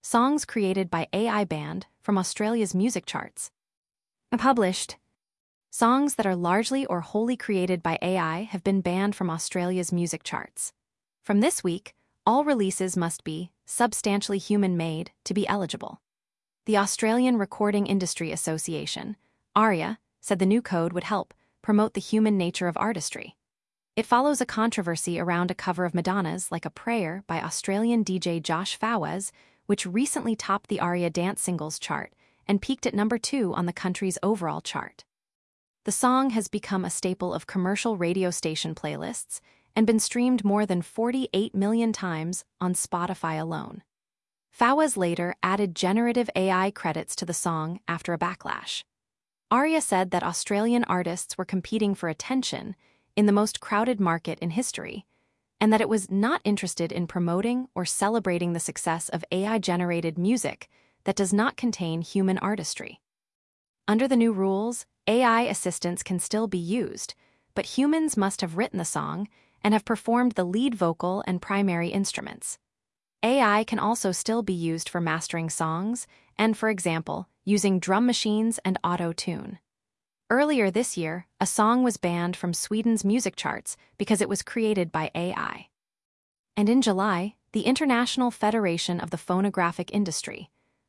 songs created by AI banned from Australia's music charts. Published. Songs that are largely or wholly created by AI have been banned from Australia's music charts. From this week, all releases must be substantially human-made to be eligible. The Australian Recording Industry Association, ARIA, said the new code would help promote the human nature of artistry. It follows a controversy around a cover of Madonna's Like a Prayer by Australian DJ Josh Fawaz, which recently topped the ARIA Dance Singles chart and peaked at number 2 on the country's overall chart. The song has become a staple of commercial radio station playlists and been streamed more than 48 million times on Spotify alone. Fawaz later added generative AI credits to the song after a backlash. ARIA said that Australian artists were competing for attention in the most crowded market in history, and that it was not interested in promoting or celebrating the success of AI-generated music that does not contain human artistry. Under the new rules, AI assistants can still be used, but humans must have written the song and have performed the lead vocal and primary instruments. AI can also still be used for mastering songs and, for example, using drum machines and auto-tune. Earlier this year, a song was banned from Sweden's music charts because it was created by AI. And in July, the International Federation of the Phonographic Industry,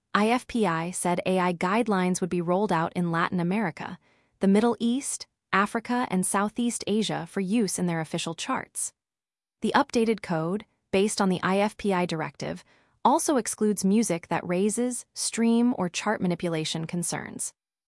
IFPI, said AI guidelines would be rolled out in Latin America, the Middle East, Africa, and Southeast Asia for use in their official charts. The updated code, based on the IFPI directive, also excludes music that raises, stream, or chart manipulation concerns.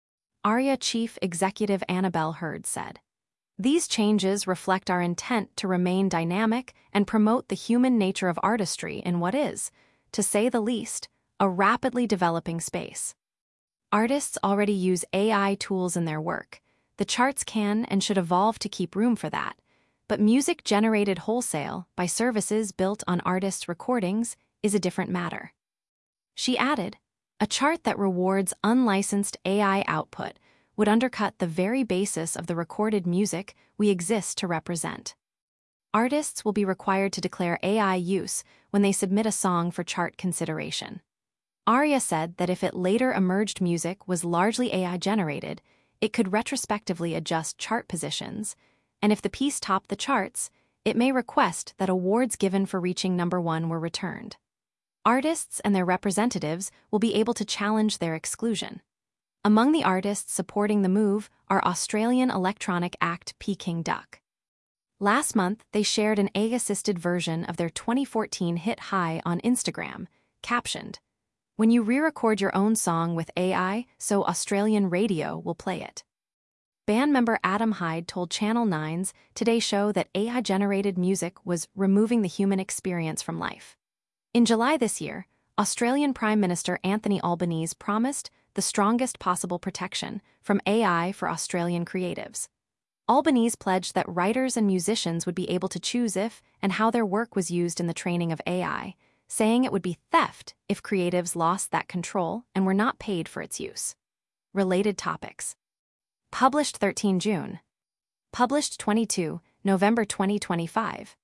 ARIA Chief Executive Annabelle Hurd said, "These changes reflect our intent to remain dynamic and promote the human nature of artistry in what is, to say the least, a rapidly developing space. Artists already use AI tools in their work. The charts can and should evolve to keep room for that, but music generated wholesale by services built on artists' recordings is a different matter." She added, "A chart that rewards unlicensed AI output would undercut the very basis of the recorded music we exist to represent. Artists will be required to declare AI use when they submit a song for chart consideration." ARIA said that if it later emerged music was largely AI-generated, it could retrospectively adjust chart positions, and if the piece topped the charts, it may request that awards given for reaching number 1 were returned. Artists and their representatives will be able to challenge their exclusion. Among the artists supporting the move are Australian electronic act Peking Duck. Last month, they shared an AI-assisted version of their 2014 hit High on Instagram, captioned, "When you re-record your own song with AI, so Australian radio will play it." Band member Adam Hyde told Channel 9's Today Show that AI-generated music was removing the human experience from life. In July this year, Australian Prime Minister Anthony Albanese promised the strongest possible protection from AI for Australian creatives. Albanese pledged that writers and musicians would be able to choose if and how their work was used in the training of AI, saying it would be theft if creatives lost that control and were not paid for its use. Related topics. Published 13 June. Published 22 November 2025.